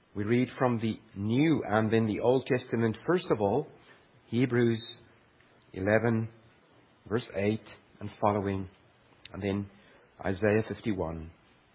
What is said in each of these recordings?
We read from the New and then the Old Testament. First of all, Hebrews 11, verse 8 and following, and then Isaiah 51.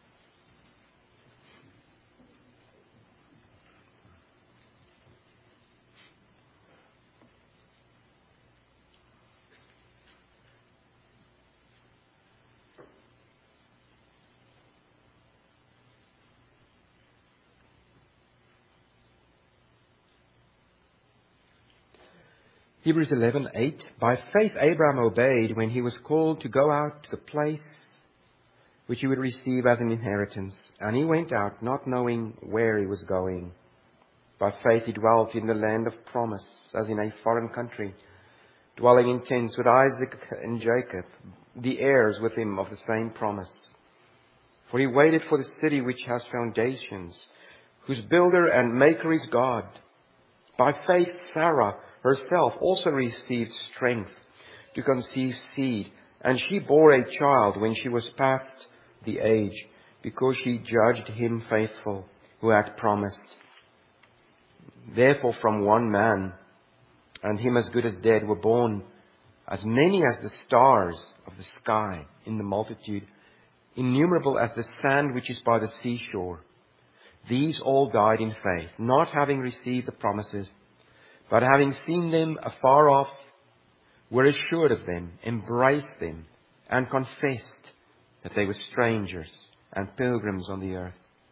Hebrews 11:8. By faith Abraham obeyed when he was called to go out to the place which he would receive as an inheritance. And he went out not knowing where he was going. By faith he dwelt in the land of promise, as in a foreign country, dwelling in tents with Isaac and Jacob, the heirs with him of the same promise. For he waited for the city which has foundations, whose builder and maker is God. By faith Sarah herself also received strength to conceive seed, and she bore a child when she was past the age, because she judged him faithful who had promised. Therefore from one man, and him as good as dead, were born as many as the stars of the sky in the multitude, innumerable as the sand which is by the seashore. These all died in faith, not having received the promises, but having seen them afar off, were assured of them, embraced them, and confessed that they were strangers and pilgrims on the earth.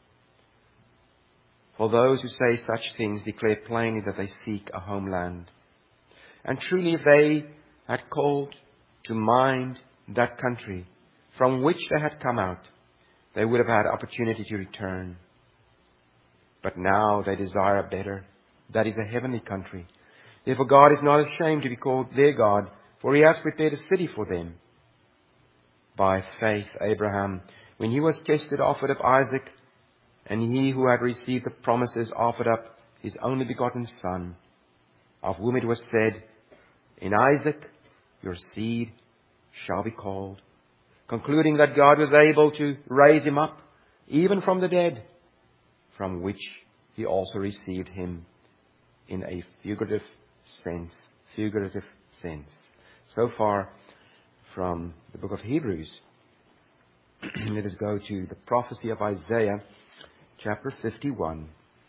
For those who say such things declare plainly that they seek a homeland. And truly if they had called to mind that country from which they had come out, they would have had opportunity to return. But now they desire a better, that is a heavenly country. Therefore God is not ashamed to be called their God, for he has prepared a city for them. By faith Abraham, when he was tested, offered up Isaac, and he who had received the promises offered up his only begotten son, of whom it was said, in Isaac your seed shall be called, concluding that God was able to raise him up, even from the dead, from which he also received him in a figurative sense. So far from the book of Hebrews. Let us go to the prophecy of Isaiah, chapter 51.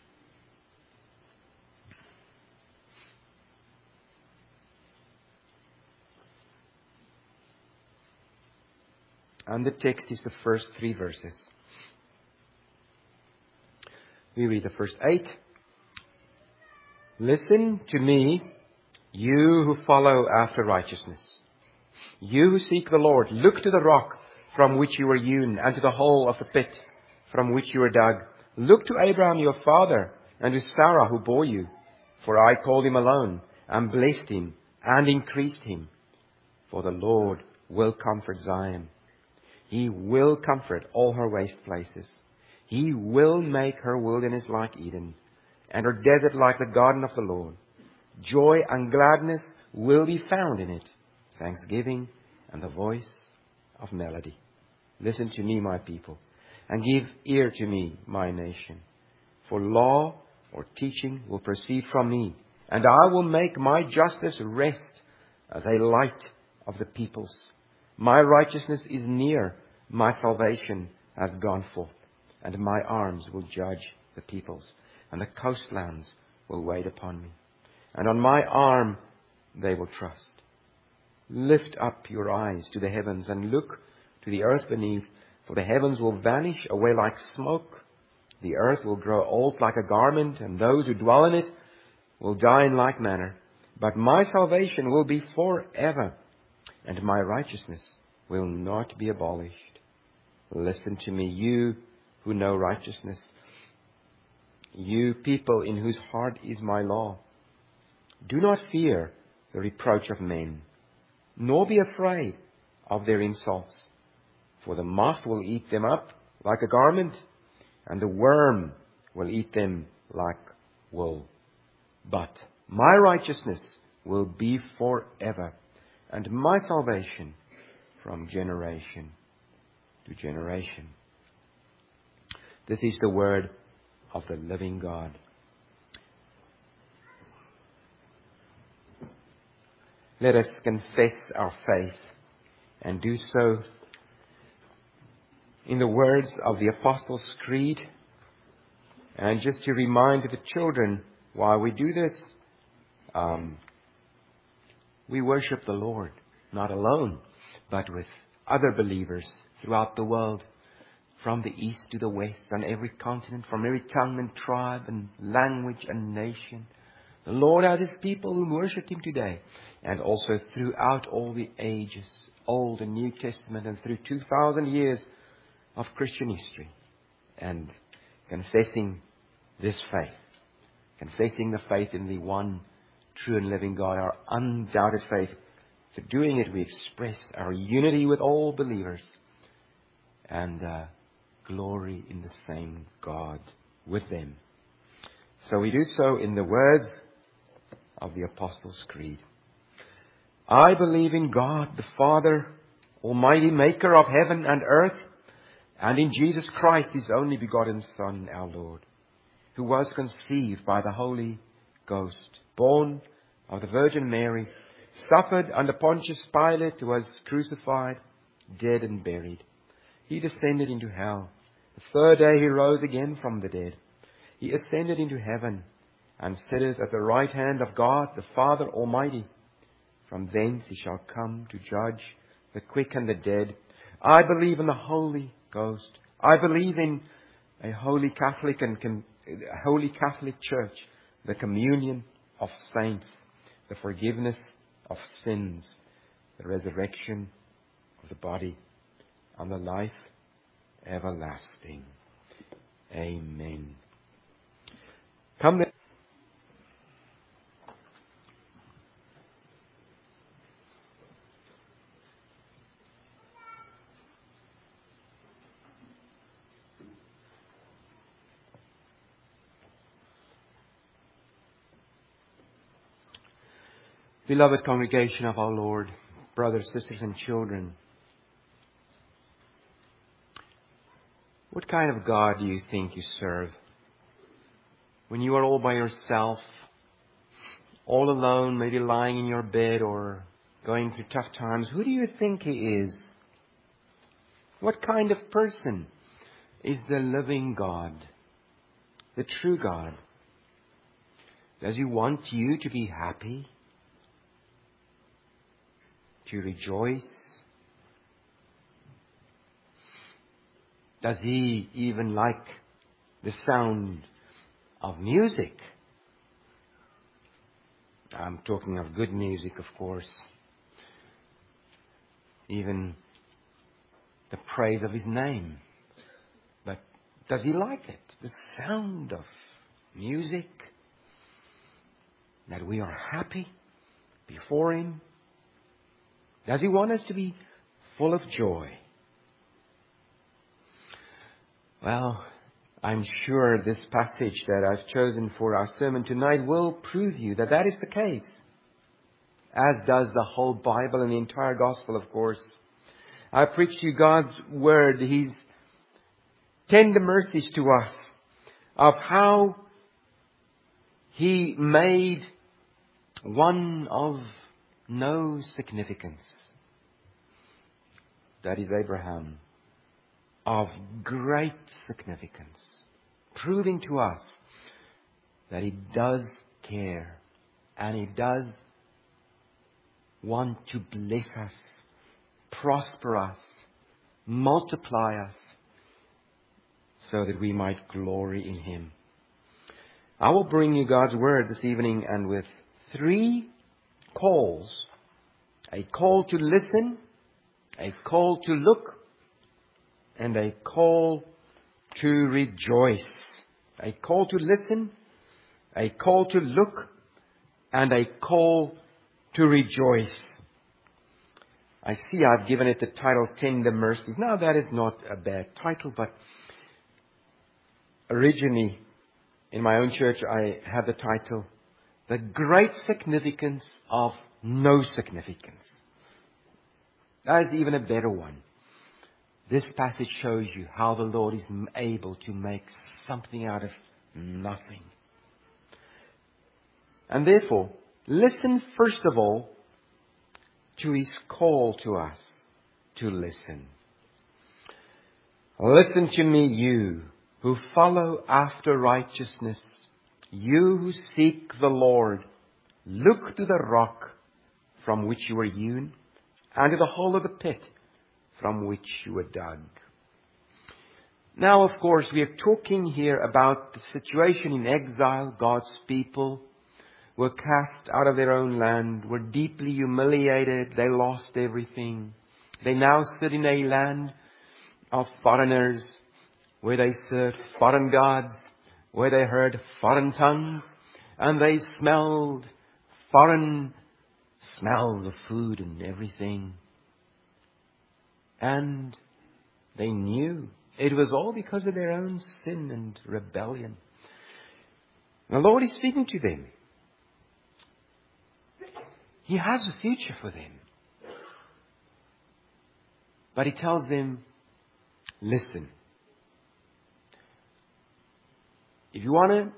And the text is the first 3 verses. We read the first 8. Listen to me, you who follow after righteousness. You who seek the Lord, look to the rock from which you were hewn, and to the hole of the pit from which you were dug. Look to Abraham your father, and to Sarah who bore you. For I called him alone, and blessed him, and increased him. For the Lord will comfort Zion. He will comfort all her waste places. He will make her wilderness like Eden, and her desert like the garden of the Lord. Joy and gladness will be found in it, thanksgiving and the voice of melody. Listen to me, my people, and give ear to me, my nation. For law or teaching will proceed from me, and I will make my justice rest as a light of the peoples. My righteousness is near, my salvation has gone forth, and my arms will judge the peoples, and the coastlands will wait upon me. And on my arm they will trust. Lift up your eyes to the heavens and look to the earth beneath, for the heavens will vanish away like smoke. The earth will grow old like a garment, and those who dwell in it will die in like manner. But my salvation will be forever, and my righteousness will not be abolished. Listen to me, you who know righteousness, you people in whose heart is my law. Do not fear the reproach of men, nor be afraid of their insults. For the moth will eat them up like a garment, and the worm will eat them like wool. But my righteousness will be forever, and my salvation from generation to generation. This is the word of the living God. Let us confess our faith and do so in the words of the Apostles' Creed. And just to remind the children why we do this, we worship the Lord, not alone, but with other believers throughout the world, from the east to the west, on every continent, from every tongue and tribe and language and nation. The Lord has His people who worship Him today, and also throughout all the ages, Old and New Testament, and through 2,000 years of Christian history. And confessing this faith, confessing the faith in the one true and living God, our undoubted faith. Through doing it, we express our unity with all believers and glory in the same God with them. So we do so in the words of the Apostles' Creed. I believe in God, the Father, Almighty, maker of heaven and earth, and in Jesus Christ, His only begotten Son, our Lord, who was conceived by the Holy Ghost, born of the Virgin Mary, suffered under Pontius Pilate, was crucified, dead and buried. He descended into hell. The third day He rose again from the dead. He ascended into heaven and sitteth at the right hand of God, the Father Almighty. From thence He shall come to judge the quick and the dead. I believe in the Holy Ghost. I believe in a Holy Catholic Church, the communion of saints, the forgiveness of sins, the resurrection of the body, and the life everlasting. Amen. Come then. Beloved congregation of our Lord, brothers, sisters, and children, what kind of God do you think you serve? When you are all by yourself, all alone, maybe lying in your bed or going through tough times, who do you think He is? What kind of person is the living God, the true God? Does He want you to be happy? To rejoice? Does He even like the sound of music? I'm talking of good music, of course. Even the praise of His name. But does He like it? The sound of music? That we are happy before Him? Does He want us to be full of joy? Well, I'm sure this passage that I've chosen for our sermon tonight will prove you that that is the case. As does the whole Bible and the entire Gospel, of course. I preach to you God's Word, His tender mercies to us, of how He made one of no significance, that is Abraham, of great significance, proving to us that He does care and He does want to bless us, prosper us, multiply us, so that we might glory in Him. I will bring you God's Word this evening, and with 3 calls: a call to listen, a call to look, and a call to rejoice. A call to listen, a call to look, and a call to rejoice. I see I've given it the title Tender Mercies. Now that is not a bad title, but originally in my own church I had the title The Great Significance of No Significance. That is even a better one. This passage shows you how the Lord is able to make something out of Nothing. And therefore, listen first of all to His call to us to listen. Listen to me, you who follow after righteousness, you who seek the Lord. Look to the rock from which you were hewn, and to the hole of the pit from which you were dug. Now, of course, we are talking here about the situation in exile. God's people were cast out of their own land, were deeply humiliated. They lost everything. They now sit in a land of foreigners, where they served foreign gods, where they heard foreign tongues, and they smelled foreign smells of food and everything. And they knew it was all because of their own sin and rebellion. The Lord is speaking to them. He has a future for them. But He tells them, listen. If you want to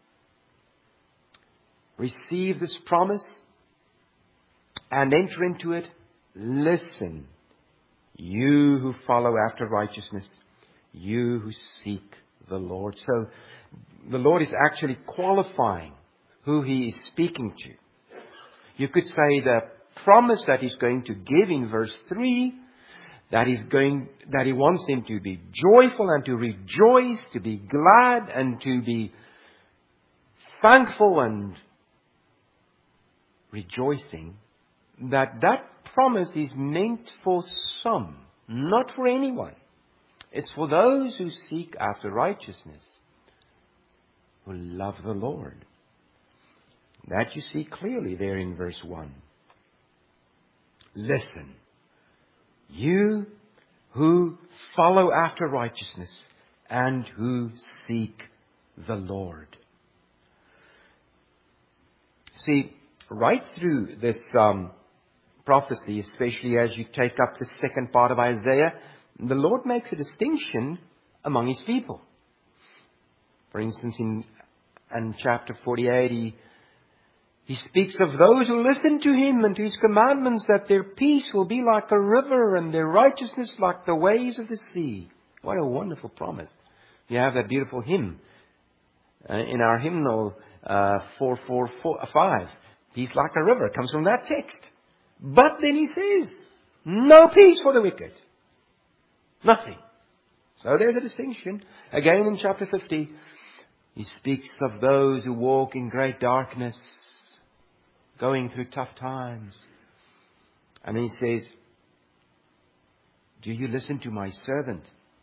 receive this promise and enter into it, listen. You who follow after righteousness, you who seek the Lord. So the Lord is actually qualifying who He is speaking to. You could say the promise that He's going to give in verse 3, that He wants them to be joyful and to rejoice, to be glad and to be thankful and rejoicing, that promise is meant for some, not for anyone. It's for those who seek after righteousness, who love the Lord. That you see clearly there in verse 1. Listen, you who follow after righteousness and who seek the Lord. See, right through this prophecy, especially as you take up the second part of Isaiah, the Lord makes a distinction among His people. For instance, in chapter 48, He speaks of those who listen to Him and to His commandments, that their peace will be like a river and their righteousness like the waves of the sea. What a wonderful promise. You have that beautiful hymn in our hymnal 445. Peace like a river. It comes from that text. But then He says, no peace for the wicked. Nothing. So there's a distinction. Again in chapter 50, He speaks of those who walk in great darkness, going through tough times. And then He says, do you listen to my servant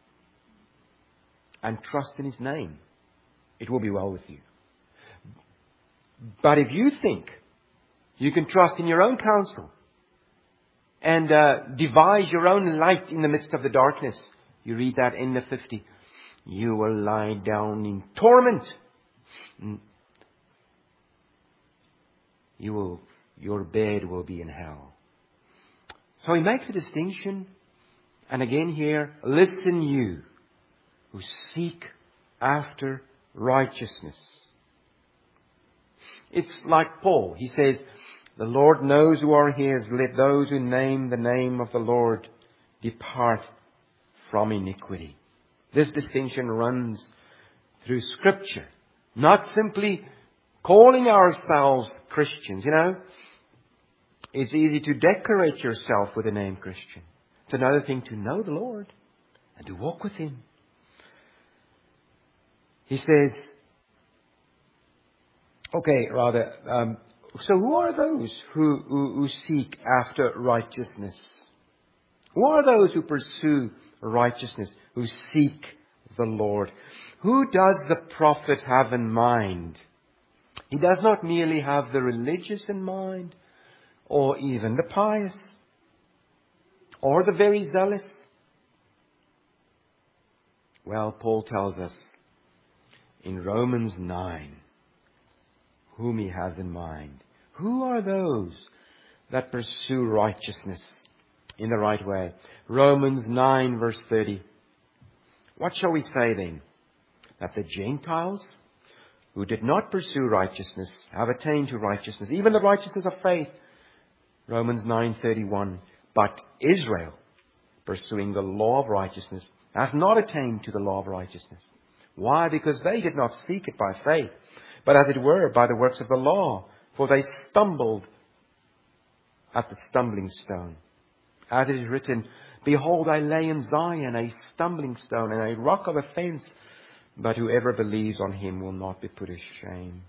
and trust in His name? It will be well with you. But if you think you can trust in your own counsel and devise your own light in the midst of the darkness, you read that in the 50, you will lie down in torment. Your bed will be in hell. So He makes a distinction. And again here, listen you who seek after righteousness. It's like Paul. He says, the Lord knows who are His. Let those who name the name of the Lord depart from iniquity. This distinction runs through Scripture. Not simply calling ourselves Christians. You know, it's easy to decorate yourself with the name Christian. It's another thing to know the Lord and to walk with Him. He says, so who are those who seek after righteousness? Who are those who pursue righteousness, who seek the Lord? Who does the prophet have in mind? He does not merely have the religious in mind, or even the pious, or the very zealous. Well, Paul tells us in Romans 9 whom he has in mind. Who are those that pursue righteousness in the right way? Romans 9 verse 30. What shall we say then? That the Gentiles who did not pursue righteousness have attained to righteousness, even the righteousness of faith. Romans 9:31. But Israel, pursuing the law of righteousness, has not attained to the law of righteousness. Why? Because they did not seek it by faith, but as it were by the works of the law. For they stumbled at the stumbling stone. As it is written, Behold, I lay in Zion a stumbling stone and a rock of offense, but whoever believes on him will not be put to shame.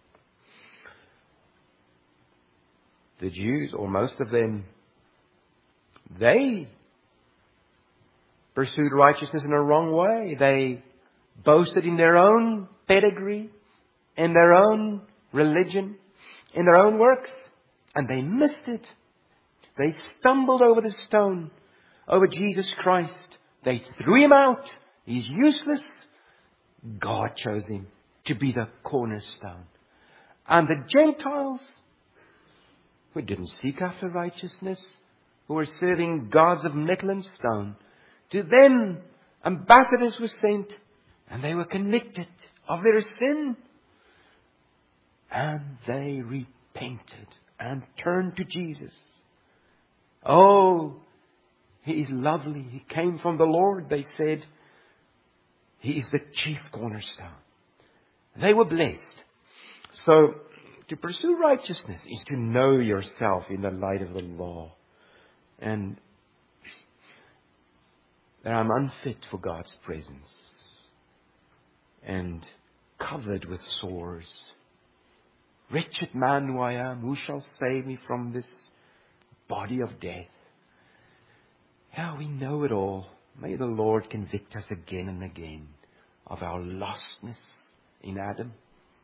The Jews, or most of them, they pursued righteousness in a wrong way. They boasted in their own pedigree, in their own religion, in their own works, and they missed it. They stumbled over the stone, over Jesus Christ. They threw him out. He's useless. God chose him to be the cornerstone. And the Gentiles, who didn't seek after righteousness, who were serving gods of metal and stone, to them ambassadors were sent, and they were convicted of their sin. And they repented and turned to Jesus. Oh, he is lovely. He came from the Lord, they said. He is the chief cornerstone. They were blessed. So, to pursue righteousness is to know yourself in the light of the law. And that I'm unfit for God's presence. And covered with sores. Wretched man who I am, who shall save me from this body of death? Yeah, we know it all. May the Lord convict us again and again of our lostness in Adam.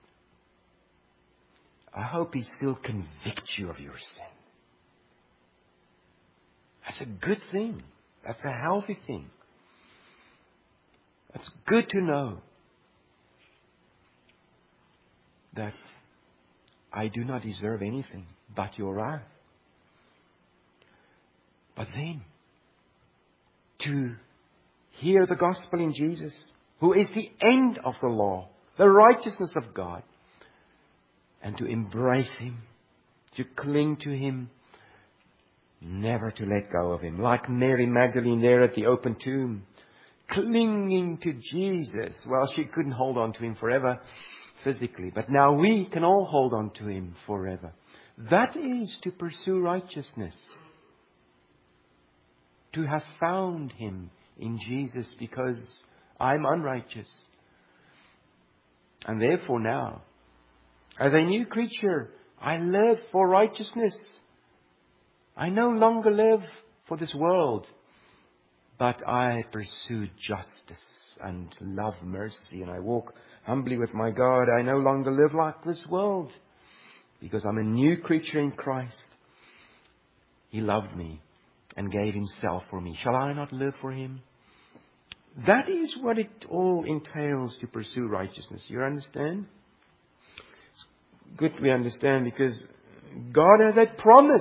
I hope He still convicts you of your sin. That's a good thing. That's a healthy thing. It's good to know that I do not deserve anything but your wrath. But then, to hear the gospel in Jesus, who is the end of the law, the righteousness of God, and to embrace Him, to cling to Him, never to let go of Him. Like Mary Magdalene there at the open tomb, clinging to Jesus. Well, she couldn't hold on to Him forever physically, but now we can all hold on to Him forever. That is to pursue righteousness. To have found Him in Jesus, because I'm unrighteous. And therefore now, as a new creature, I live for righteousness. I no longer live for this world, but I pursue justice and love mercy, and I walk humbly with my God. I no longer live like this world, because I'm a new creature in Christ. He loved me and gave Himself for me. Shall I not live for Him? That is what it all entails to pursue righteousness. You understand? It's good we understand, because God has a promise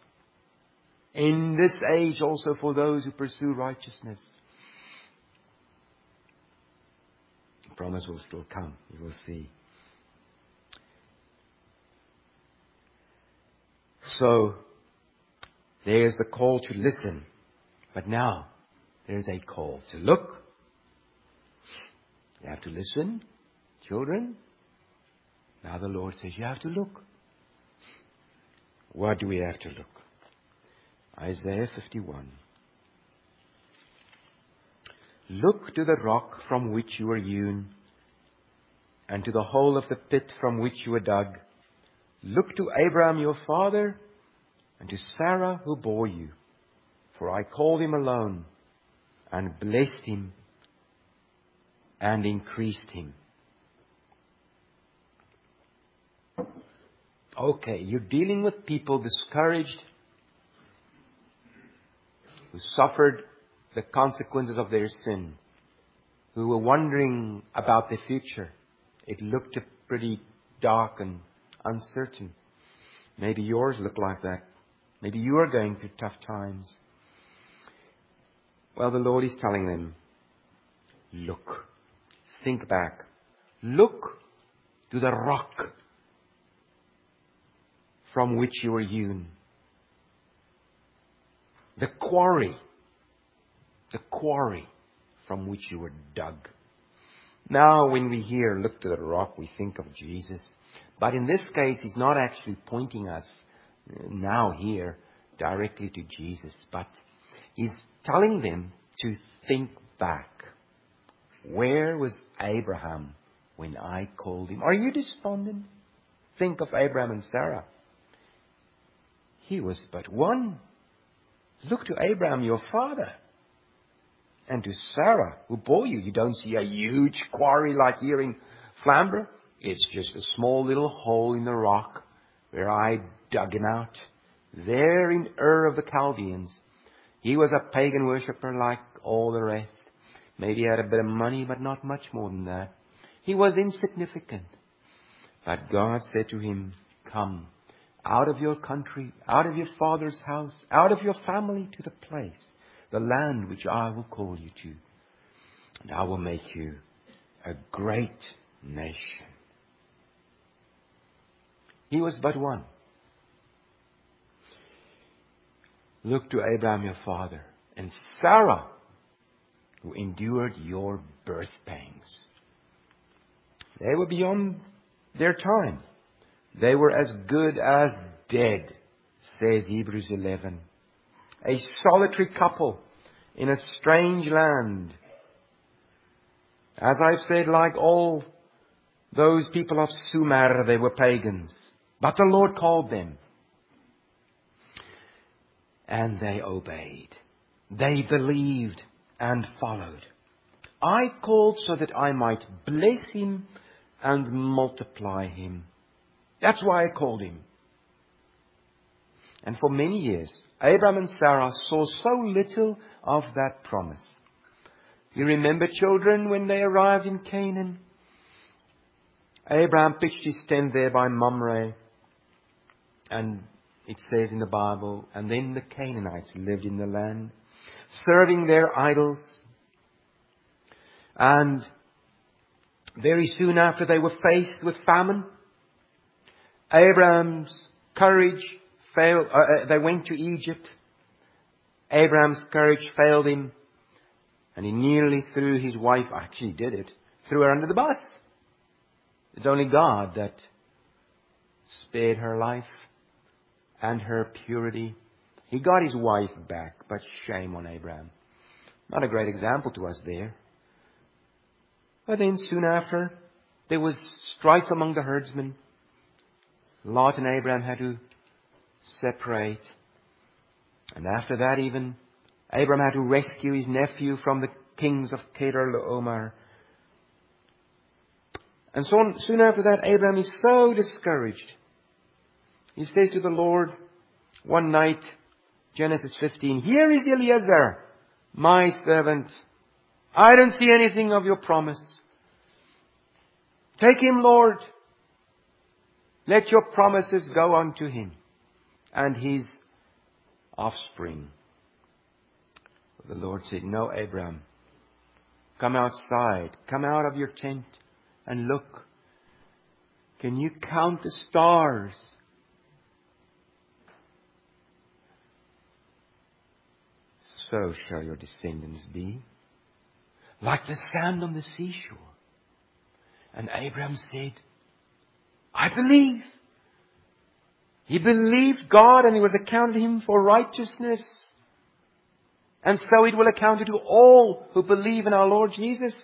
in this age also for those who pursue righteousness. The promise will still come. You will see. So, there's the call to listen. But now, there's a call to look. You have to listen, children. Now the Lord says you have to look. What do we have to look? Isaiah 51. Look to the rock from which you were hewn, and to the hole of the pit from which you were dug. Look to Abraham your father, and to Sarah who bore you. For I called him alone, and blessed him, and increased him. Okay, you're dealing with people discouraged, who suffered the consequences of their sin, who were wondering about their future. It looked pretty dark and uncertain. Maybe yours look like that. Maybe you are going through tough times. Well, the Lord is telling them, look, think back, look to the rock from which you were hewn. The quarry from which you were dug. Now when we hear, look to the rock, we think of Jesus. But in this case, he's not actually pointing us now here directly to Jesus, but he's telling them to think back. Where was Abraham when I called him? Are you despondent? Think of Abraham and Sarah. He was but one. Look to Abraham, your father, and to Sarah, who bore you. You don't see a huge quarry like here in Flamborough. It's just a small little hole in the rock where I dug him out. There in Ur of the Chaldeans. He was a pagan worshipper like all the rest. Maybe he had a bit of money, but not much more than that. He was insignificant. But God said to him, come out of your country, out of your father's house, out of your family to the place, the land which I will call you to. And I will make you a great nation. He was but one. Look to Abraham your father and Sarah, who endured your birth pangs. They were beyond their time. They were as good as dead, says Hebrews 11. A solitary couple in a strange land. As I've said, like all those people of Sumer, they were pagans. But the Lord called them. And they obeyed. They believed and followed. I called so that I might bless him and multiply him. That's why I called him. And for many years, Abraham and Sarah saw so little of that promise. You remember, children, when they arrived in Canaan? Abraham pitched his tent there by Mamre. And it says in the Bible, and then the Canaanites lived in the land, serving their idols. And very soon after they were faced with famine, Abraham's courage failed. They went to Egypt. Abraham's courage failed him. And he nearly threw his wife, actually did it, threw her under the bus. It's only God that spared her life and her purity. He got his wife back, but shame on Abraham. Not a great example to us there. But then soon after, there was strife among the herdsmen. Lot and Abraham had to separate. And after that even, Abraham had to rescue his nephew from the kings of Kedar-Laomer. And so on, soon after that, Abraham is so discouraged. He says to the Lord one night, Genesis 15, here is Eliezer, my servant. I don't see anything of your promise. Take him, Lord. Let your promises go unto him and his offspring. The Lord said, no, Abraham, come outside, come out of your tent and look. Can you count the stars? So shall your descendants be, like the sand on the seashore. And Abraham said, I believe. He believed God and it was accounted him for righteousness. And so it will account to all who believe in our Lord Jesus.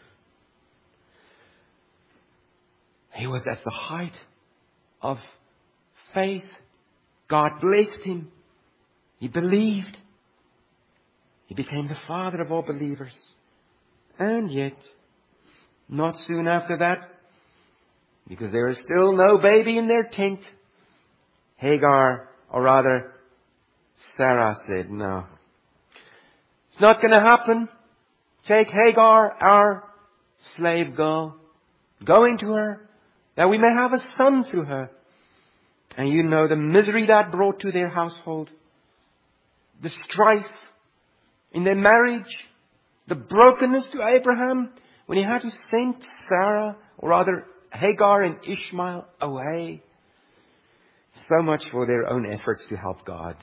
He was at the height of faith. God blessed him. He believed. He became the father of all believers. And yet, not soon after that, because there is still no baby in their tent, Hagar, or rather, Sarah said, no. It's not going to happen. Take Hagar, our slave girl, go into her, that we may have a son through her. And you know the misery that brought to their household. The strife in their marriage. The brokenness to Abraham when he had to send Sarah, or rather Hagar and Ishmael away. So much for their own efforts to help God.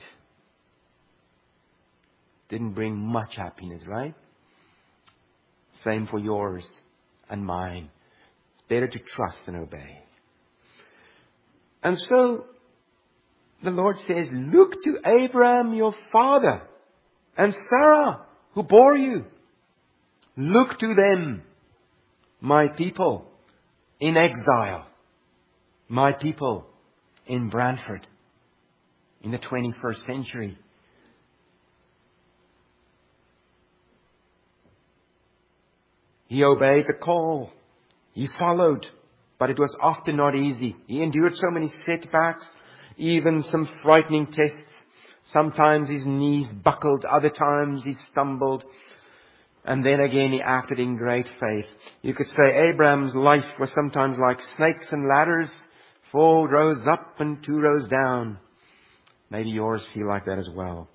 Didn't bring much happiness, right? Same for yours and mine. It's better to trust and obey. And so, the Lord says, look to Abraham your father and Sarah who bore you. Look to them, my people in exile, my people in Brantford in the 21st century. He obeyed the call. He followed, but it was often not easy. He endured so many setbacks, even some frightening tests. Sometimes his knees buckled, other times he stumbled. And then again he acted in great faith. You could say Abraham's life was sometimes like snakes and ladders, 4 rows up and 2 rows down. Maybe yours feel like that as well.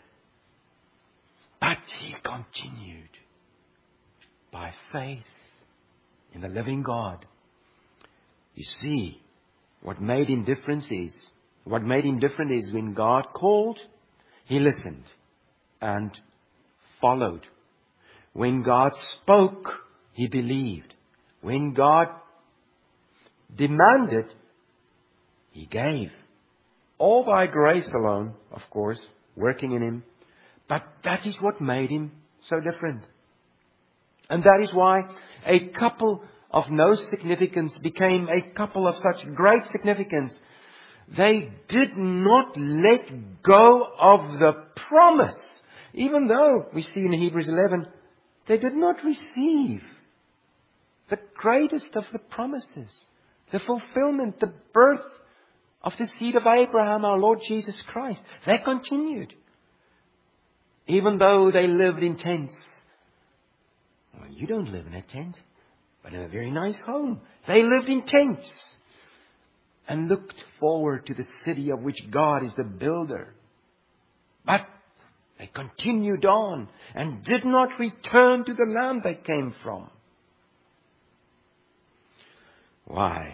But he continued by faith in the living God. You see, what made him different is when God called, he listened and followed. When God spoke, he believed. When God demanded, he gave. All by grace alone, of course, working in him. But that is what made him so different. And that is why a couple of no significance became a couple of such great significance. They did not let go of the promise. Even though we see in Hebrews 11, they did not receive the greatest of the promises, the fulfillment, the birth of the seed of Abraham, our Lord Jesus Christ. They continued. Even though they lived in tents. Well, you don't live in a tent, but in a very nice home. They lived in tents and looked forward to the city of which God is the builder. But they continued on and did not return to the land they came from. Why?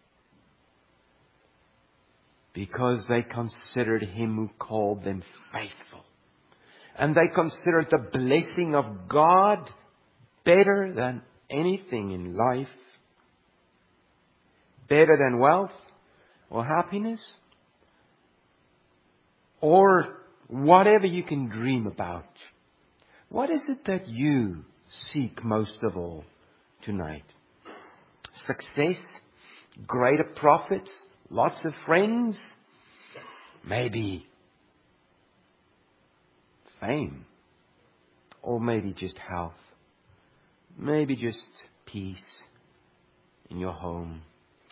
Because they considered Him who called them faithful. And they considered the blessing of God better than anything in life. Better than wealth or happiness. Or whatever you can dream about. What is it that you seek most of all tonight? Success? Greater profits? Lots of friends? Maybe fame? Or maybe just health? Maybe just peace in your home?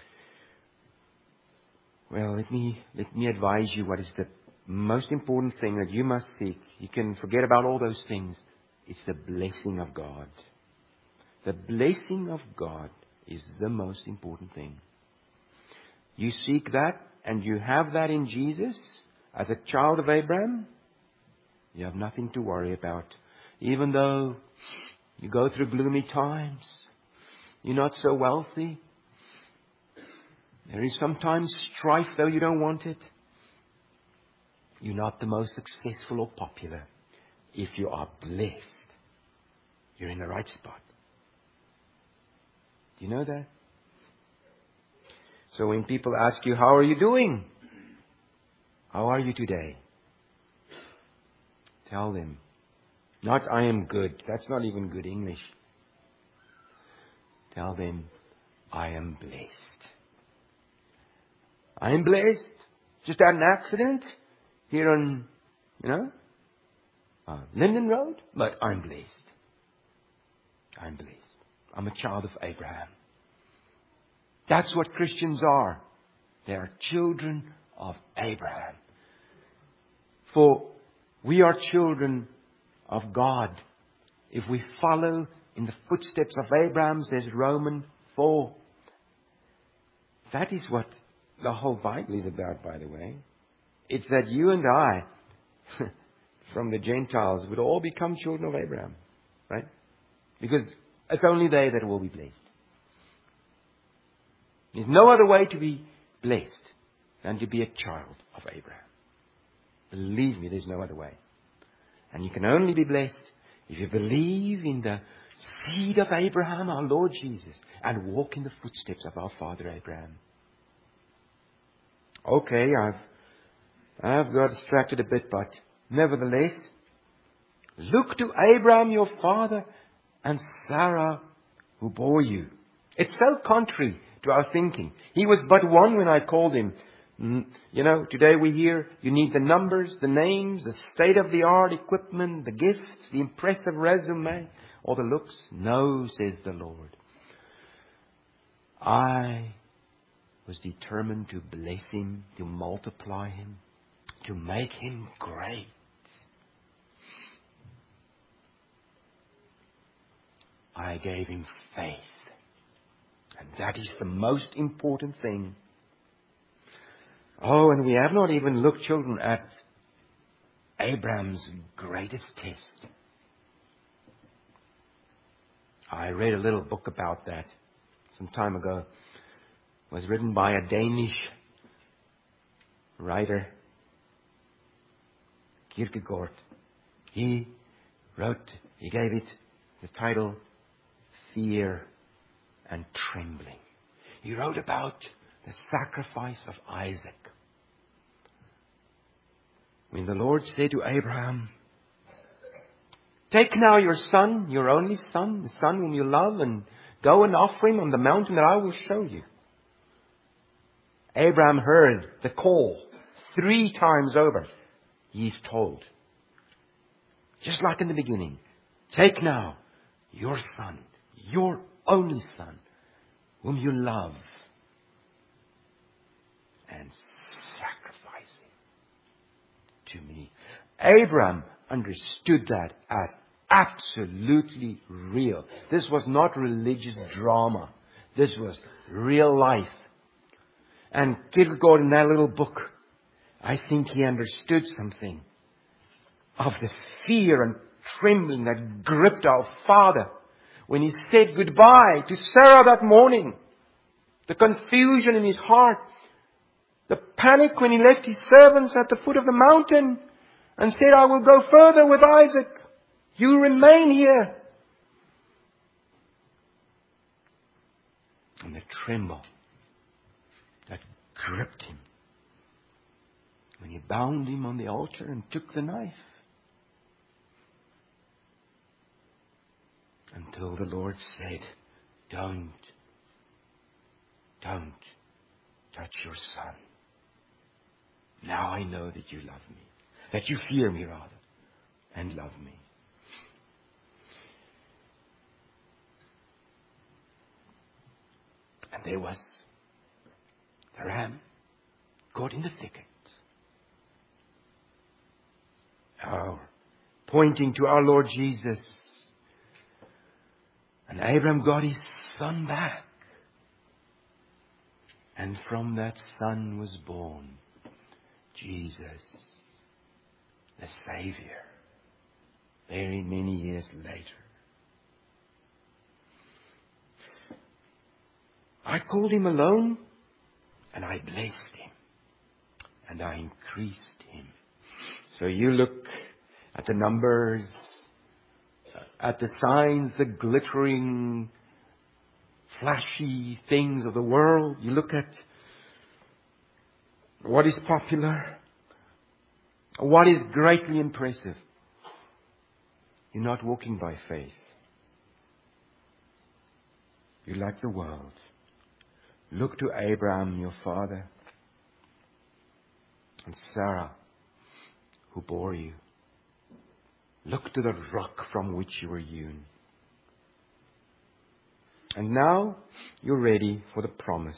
Well, let me advise you what is the most important thing that you must seek. You can forget about all those things. It's the blessing of God. The blessing of God is the most important thing. You seek that and you have that in Jesus as a child of Abraham, you have nothing to worry about. Even though you go through gloomy times, you're not so wealthy. There is sometimes strife though you don't want it. You're not the most successful or popular. If you are blessed, you're in the right spot. Do you know that? So when people ask you, how are you doing? How are you today? Tell them. Not I am good. That's not even good English. Tell them, I am blessed. I am blessed. Just had an accident here on, Linden Road. But I'm blessed. I'm blessed. I'm a child of Abraham. That's what Christians are. They are children of Abraham. For we are children of God. If we follow in the footsteps of Abraham, says Romans 4. That is what the whole Bible is about, by the way. It's that you and I, from the Gentiles, would all become children of Abraham. Right? Because it's only they that will be blessed. There's no other way to be blessed than to be a child of Abraham. Believe me, there's no other way. And you can only be blessed if you believe in the seed of Abraham, our Lord Jesus, and walk in the footsteps of our father Abraham. Okay, I've got distracted a bit, but nevertheless, look to Abraham your father and Sarah who bore you. It's so contrary to our thinking. He was but one when I called him. Today we hear you need the numbers, the names, the state-of-the-art equipment, the gifts, the impressive resume, or the looks. No, says the Lord. I was determined to bless him, to multiply him, to make him great. I gave him faith. And that is the most important thing. Oh, and we have not even looked, children, at Abraham's greatest test. I read a little book about that some time ago. It was written by a Danish writer, Kierkegaard. He gave it the title, Fear and Trembling. He wrote about the sacrifice of Isaac. When the Lord said to Abraham, take now your son, your only son, the son whom you love, and go and offer him on the mountain that I will show you. Abraham heard the call 3 times over. He is told, just like in the beginning, take now your son, your only son, whom you love, and sacrifice him to me. Abraham understood that as absolutely real. This was not religious drama. This was real life. And Kierkegaard, in that little book, I think he understood something of the fear and trembling that gripped our father when he said goodbye to Sarah that morning. The confusion in his heart. The panic when he left his servants at the foot of the mountain and said, I will go further with Isaac. You remain here. And the tremble that gripped him when he bound him on the altar and took the knife. Until the Lord said, don't touch your son. Now I know that you love me, that you fear me rather, and love me. And there was the ram caught in the thicket. Pointing to our Lord Jesus. And Abraham got his son back. And from that son was born Jesus, the Savior, very many years later. I called him alone, and I blessed him, and I increased him. So you look at the numbers, at the signs, the glittering, flashy things of the world. You look at what is popular, what is greatly impressive. You're not walking by faith. You're like the world. Look to Abraham, your father, and Sarah, who bore you. Look to the rock from which you were hewn. And now you're ready for the promise.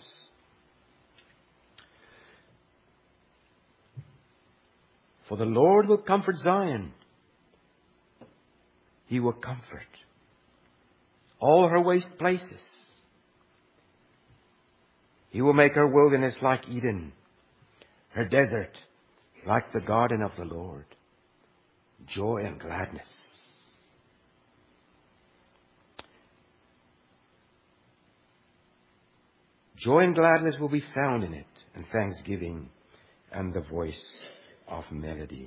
For the Lord will comfort Zion. He will comfort all her waste places. He will make her wilderness like Eden, her desert like the garden of the Lord. Joy and gladness. Joy and gladness will be found in it, and thanksgiving and the voice of melody.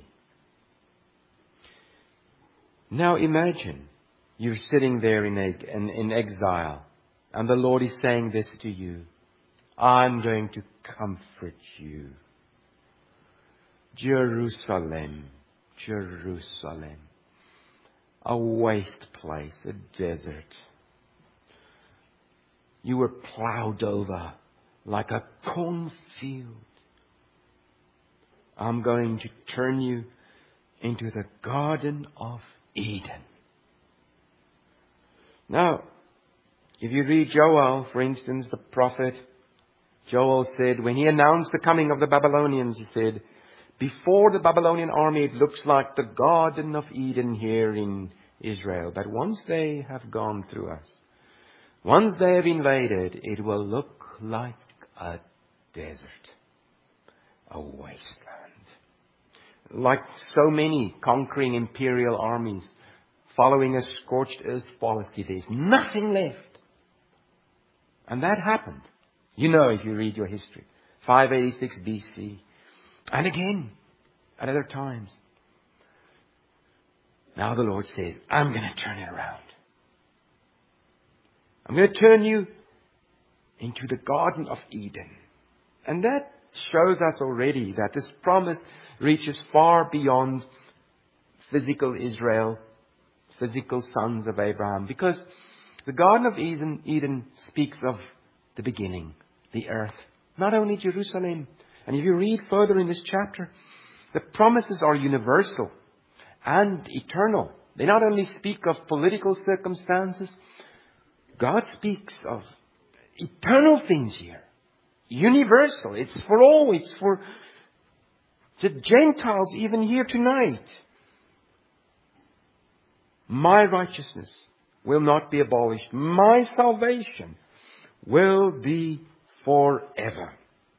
Now imagine you're sitting there in exile, and the Lord is saying this to you. I'm going to comfort you. Jerusalem, Jerusalem, a waste place, a desert. You were plowed over like a cornfield. I'm going to turn you into the Garden of Eden. Now, if you read Joel, for instance, the prophet, Joel said, when he announced the coming of the Babylonians, he said, before the Babylonian army, it looks like the Garden of Eden here in Israel. But once they have gone through us, once they have invaded, it will look like a desert, a wasteland. Like so many conquering imperial armies, following a scorched earth policy, there's nothing left. And that happened. You know if you read your history. 586 BC. And again, at other times. Now the Lord says, I'm going to turn it around. I'm going to turn you into the Garden of Eden. And that shows us already that this promise reaches far beyond physical Israel, physical sons of Abraham. Because the Garden of Eden speaks of the beginning, the earth, not only Jerusalem. And if you read further in this chapter, the promises are universal and eternal. They not only speak of political circumstances, God speaks of eternal things here. Universal. It's for all. It's for the Gentiles even here tonight. My righteousness will not be abolished. My salvation will be forever.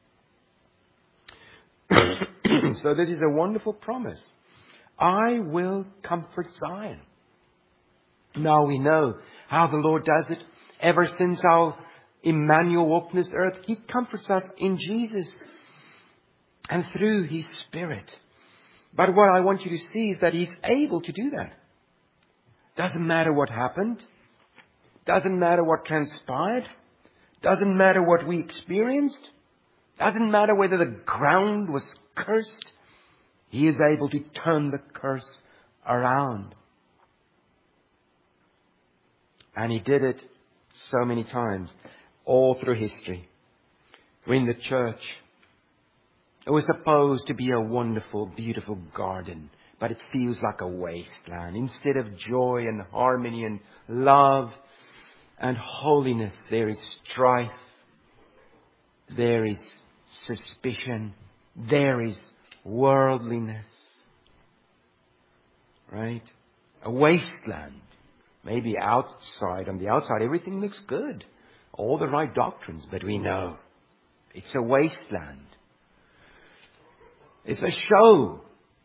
So this is a wonderful promise. I will comfort Zion. Now we know how the Lord does it. Ever since our Emmanuel walked this earth, He comforts us in Jesus and through His Spirit. But what I want you to see is that He's able to do that. Doesn't matter what happened. Doesn't matter what transpired. Doesn't matter what we experienced. Doesn't matter whether the ground was cursed. He is able to turn the curse around. And He did it so many times, all through history. When the church, it was supposed to be a wonderful, beautiful garden, but it feels like a wasteland. Instead of joy and harmony and love and holiness, there is strife. There is suspicion. There is worldliness. Right? A wasteland. Maybe outside, on the outside, everything looks good. All the right doctrines, but we know it's a wasteland. It's a show.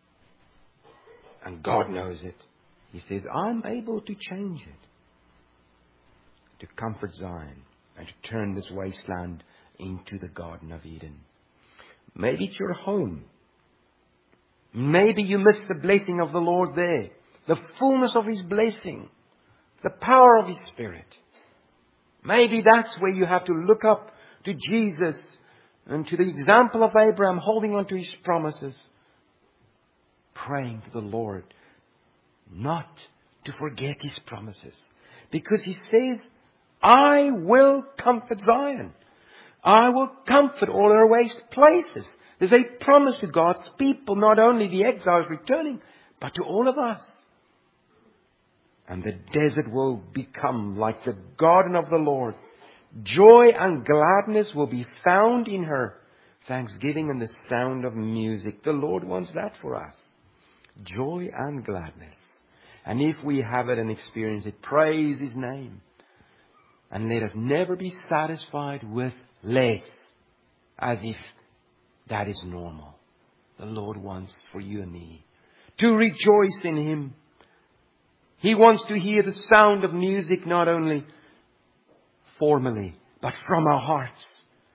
And God knows it. He says, I'm able to change it. To comfort Zion and to turn this wasteland into the Garden of Eden. Maybe it's your home. Maybe you missed the blessing of the Lord there. The fullness of His blessing. The power of His Spirit. Maybe that's where you have to look up to Jesus and to the example of Abraham, holding on to his promises. Praying to the Lord not to forget His promises. Because He says, I will comfort Zion. I will comfort all her waste places. There's a promise to God's people, not only the exiles returning, but to all of us. And the desert will become like the garden of the Lord. Joy and gladness will be found in her. Thanksgiving and the sound of music. The Lord wants that for us. Joy and gladness. And if we have it and experience it, praise His name. And let us never be satisfied with less, as if that is normal. The Lord wants for you and me to rejoice in Him. He wants to hear the sound of music not only formally, but from our hearts.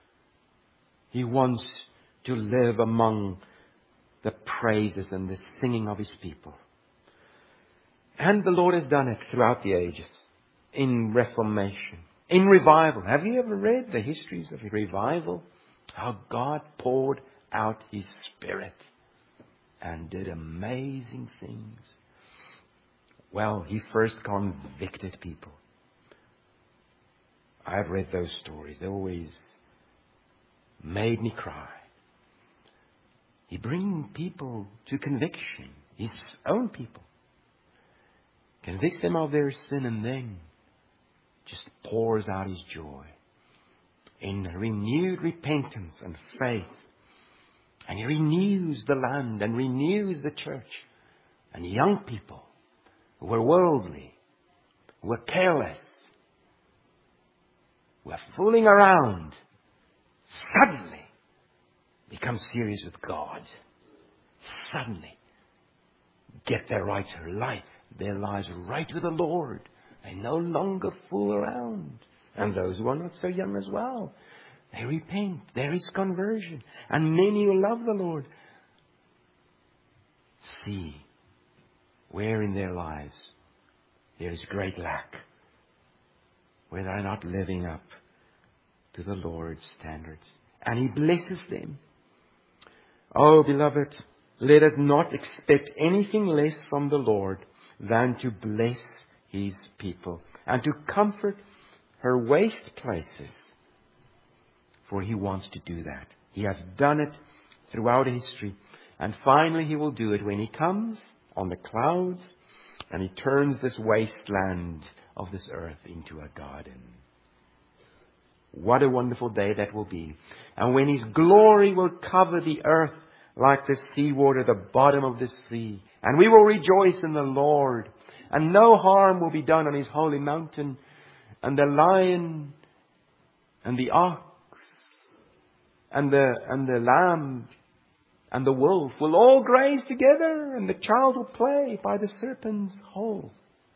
He wants to live among the praises and the singing of His people. And the Lord has done it throughout the ages. In Reformation. In revival. Have you ever read the histories of revival? How God poured out His Spirit and did amazing things. Well, He first convicted people. I've read those stories. They always made me cry. He brings people to conviction. His own people. Convicts them of their sin and then just pours out His joy in renewed repentance and faith. And He renews the land and renews the church. And young people who were worldly, who were careless, who were fooling around, suddenly become serious with God. Suddenly get their rights right, their lives right with the Lord. They no longer fool around. And those who are not so young as well, they repent. There is conversion. And many who love the Lord see where in their lives there is great lack, where they are not living up to the Lord's standards. And He blesses them. Oh, beloved, let us not expect anything less from the Lord than to bless His people and to comfort her waste places. For He wants to do that. He has done it throughout history. And finally He will do it when He comes on the clouds and He turns this wasteland of this earth into a garden. What a wonderful day that will be. And when His glory will cover the earth like the seawater, the bottom of the sea. And we will rejoice in the Lord. And no harm will be done on His holy mountain. And the lion and the ox and the lamb and the wolf will all graze together. And the child will play by the serpent's hole.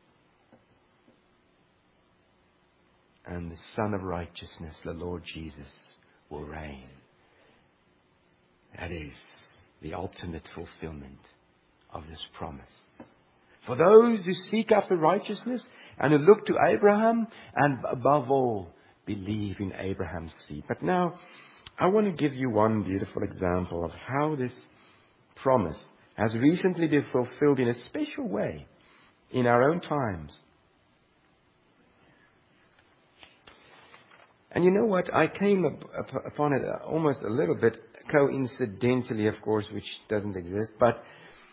And the Son of Righteousness, the Lord Jesus, will reign. That is the ultimate fulfillment of this promise. For those who seek after righteousness and who look to Abraham and above all believe in Abraham's seed. But now I want to give you one beautiful example of how this promise has recently been fulfilled in a special way in our own times. And you know what? I came upon it almost a little bit coincidentally, of course, which doesn't exist. But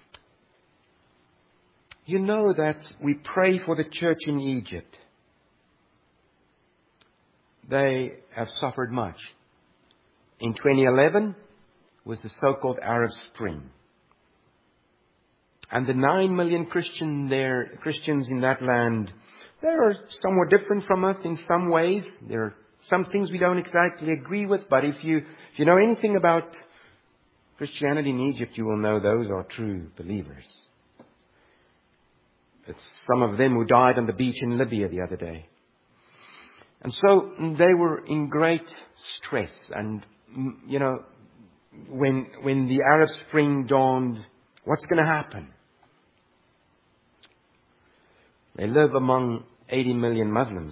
you know that we pray for the church in Egypt. They have suffered much. In 2011 was the so-called Arab Spring. And the 9 million Christians in that land, they are somewhat different from us in some ways. There are some things we don't exactly agree with, but if you know anything about Christianity in Egypt, you will know those are true believers. It's some of them who died on the beach in Libya the other day. And so they were in great stress. And, you know, when the Arab Spring dawned, what's going to happen? They live among 80 million Muslims.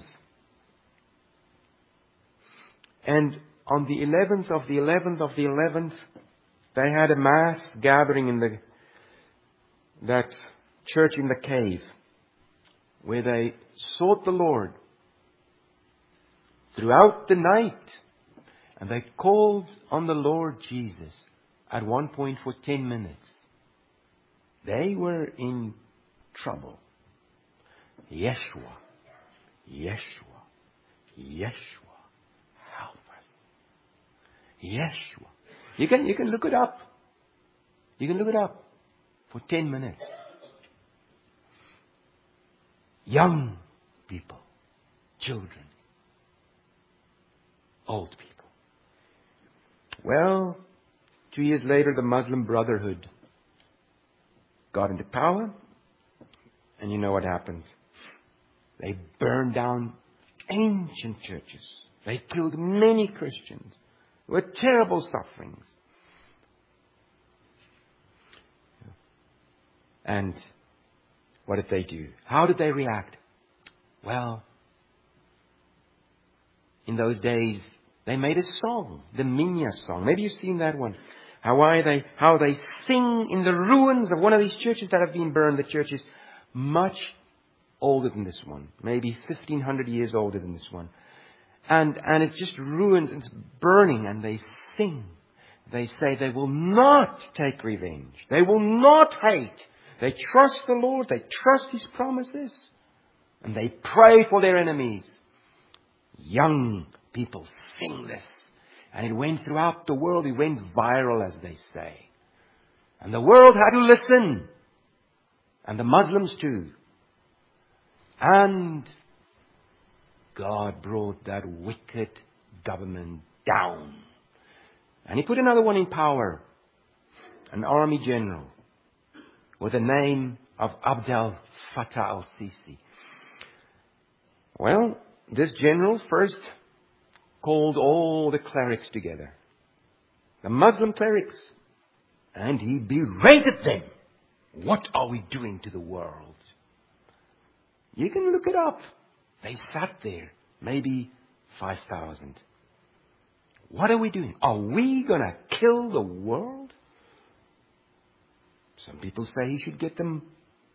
And on the 11th of the 11th of the 11th, they had a mass gathering in that church in the cave, where they sought the Lord throughout the night. And they called on the Lord Jesus at one point for 10 minutes. They were in trouble. Yeshua, Yeshua, Yeshua, help us. Yeshua. You can look it up. You can look it up for 10 minutes. Young people, children, old people. Well, 2 years later, the Muslim Brotherhood got into power. And you know what happened? They burned down ancient churches. They killed many Christians. with terrible sufferings. And what did they do? How did they react? Well, in those days, they made a song, the Minya song. Maybe you've seen that one. How they sing in the ruins of one of these churches that have been burned. The church is much older than this one. Maybe 1,500 years older than this one. And it's just ruins, it's burning, and they sing. They say they will not take revenge. They will not hate. They trust the Lord. They trust His promises. And they pray for their enemies. Young people sing this. And it went throughout the world. It went viral, as they say. And the world had to listen. And the Muslims too. And God brought that wicked government down. And He put another one in power. An army general. With the name of Abdel Fattah al-Sisi. Well, this general first called all the clerics together. The Muslim clerics. And he berated them. What are we doing to the world? You can look it up. They sat there. Maybe 5,000. What are we doing? Are we going to kill the world? Some people say he should get them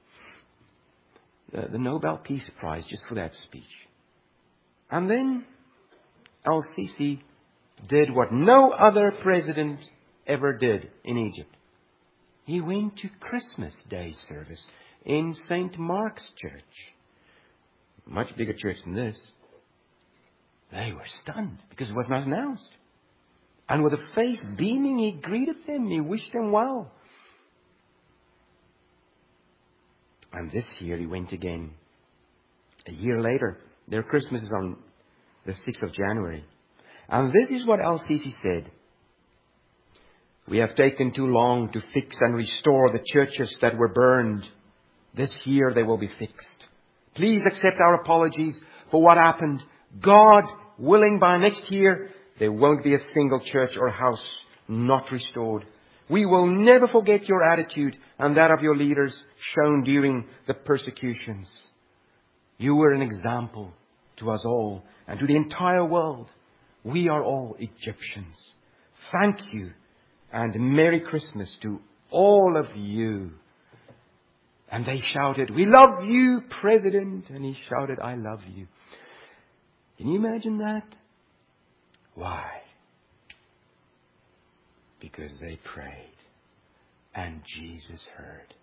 the Nobel Peace Prize just for that speech. And then al-Sisi did what no other president ever did in Egypt. He went to Christmas Day service in St. Mark's Church. Much bigger church than this. They were stunned because it was not announced. And with a face beaming, he greeted them. He wished them well. And this year he went again. A year later, their Christmas is on the 6th of January. And this is what al-Sisi said. We have taken too long to fix and restore the churches that were burned. This year they will be fixed. Please accept our apologies for what happened. God willing, by next year, there won't be a single church or house not restored. We will never forget your attitude and that of your leaders shown during the persecutions. You were an example to us all and to the entire world. We are all Egyptians. Thank you and Merry Christmas to all of you. And they shouted, we love you, President. And he shouted, I love you. Can you imagine that? Why? Because they prayed and Jesus heard.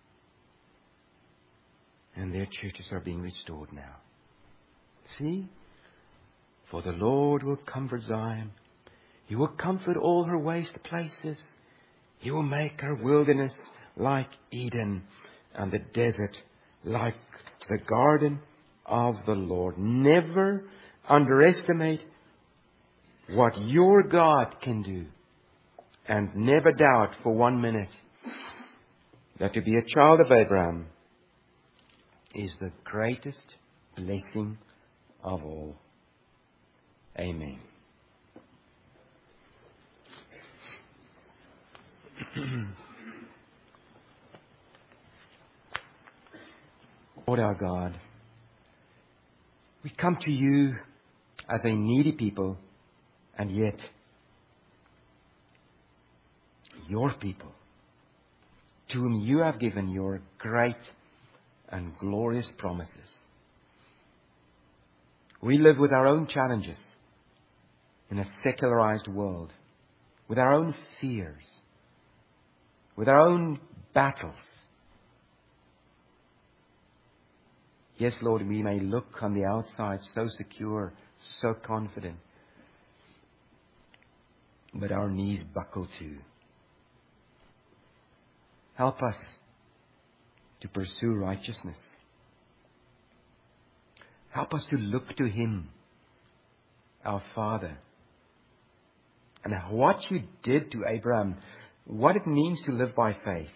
And their churches are being restored now. See? For the Lord will comfort Zion. He will comfort all her waste places. He will make her wilderness like Eden and the desert like the garden of the Lord. Never underestimate what your God can do. And never doubt for 1 minute that to be a child of Abraham is the greatest blessing of all. Amen. Lord our God, we come to you as a needy people, and yet your people, to whom you have given your great and glorious promises. We live with our own challenges in a secularized world, with our own fears, with our own battles. Yes, Lord, we may look on the outside so secure, so confident, but our knees buckle too. Help us to pursue righteousness. Help us to look to Him, our Father. And what you did to Abraham, what it means to live by faith.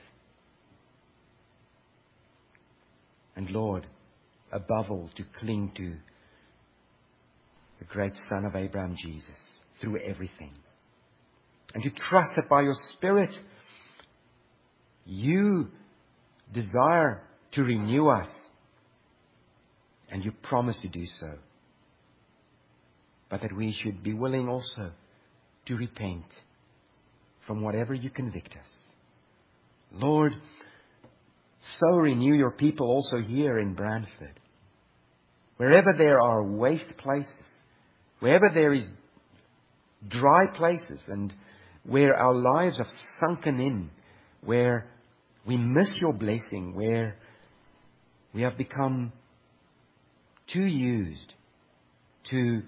And Lord, above all, to cling to the great Son of Abraham, Jesus, through everything. And to trust that by your Spirit, you desire to renew us. And you promise to do so. But that we should be willing also to repent from whatever you convict us. Lord, so renew your people also here in Brantford. Wherever there are waste places, wherever there is dry places, and where our lives have sunken in, where we miss your blessing, where we have become too used to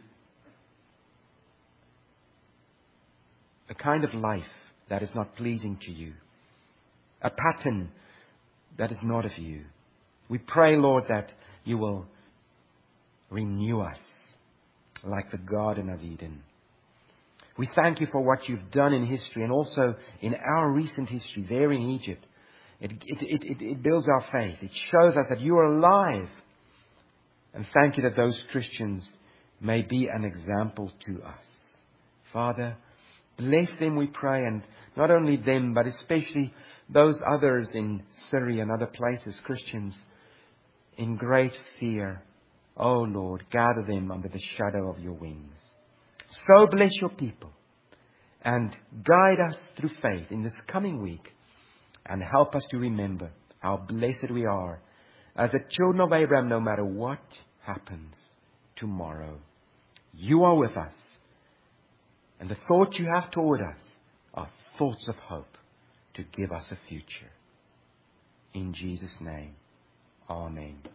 a kind of life that is not pleasing to you, a pattern that is not of you. We pray, Lord, that you will renew us like the Garden of Eden. We thank you for what you've done in history and also in our recent history there in Egypt. It builds our faith. It shows us that you are alive. And thank you that those Christians may be an example to us. Father, bless them, we pray, and not only them, but especially those others in Syria and other places, Christians, in great fear. Oh Lord, gather them under the shadow of your wings. So bless your people and guide us through faith in this coming week, and help us to remember how blessed we are as the children of Abraham, no matter what happens tomorrow. You are with us, and the thoughts you have toward us are thoughts of hope to give us a future. In Jesus' name, amen.